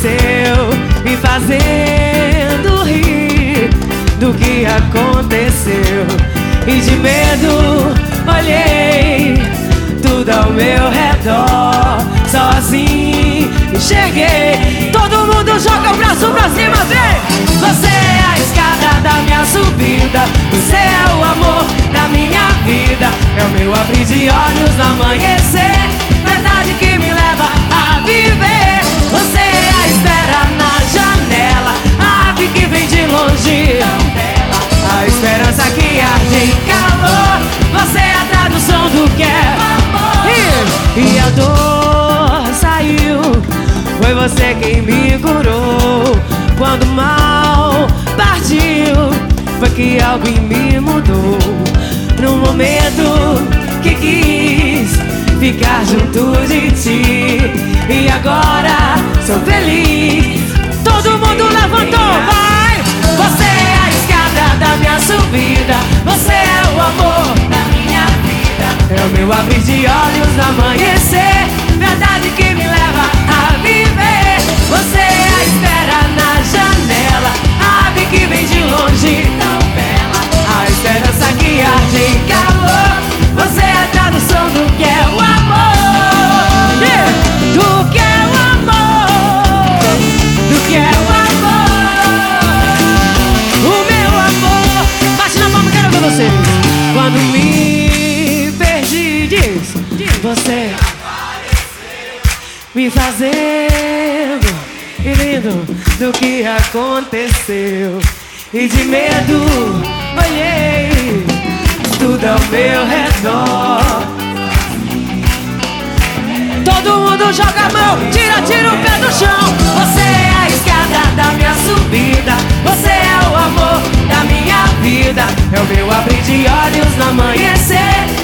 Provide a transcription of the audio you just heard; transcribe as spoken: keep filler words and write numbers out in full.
aconteceu, me fazendo rir do que aconteceu. E de medo olhei tudo ao meu redor, sozinho enxerguei. Todo mundo joga o braço pra cima, vem! Você é a escada da minha subida, você é o amor da minha vida, é o meu abrir de olhos no amanhecer, verdade que me leva a viver. Você é a espera na janela, a ave que vem de longe, a esperança que arde em calor. Você é a tradução do que é amor. E, e a dor saiu, foi você quem me curou. Quando o mal partiu, foi que algo em mim mudou. No momento que quis ficar junto de ti, e agora sou feliz. Todo mundo levantou, vai! Você é a escada da minha subida, você é o amor da minha vida, é o meu abrir de olhos no amanhecer, verdade que me leva a viver. Você é a espera na janela, a ave que vem de longe, tão bela, a esperança que arde em calor. Você é a tradução do que é o amor, yeah! Do que é o amor, do que é o amor, o meu amor. Bate na palma, quero ver vocês. Quando me perdi, diz, você me fazendo e rindo do que aconteceu. E de medo olhei tudo ao meu redor. Todo mundo joga a mão, tira, tira o pé do chão. Você é a escada da minha subida, você é o amor da minha vida, é o meu abrir de olhos no amanhecer,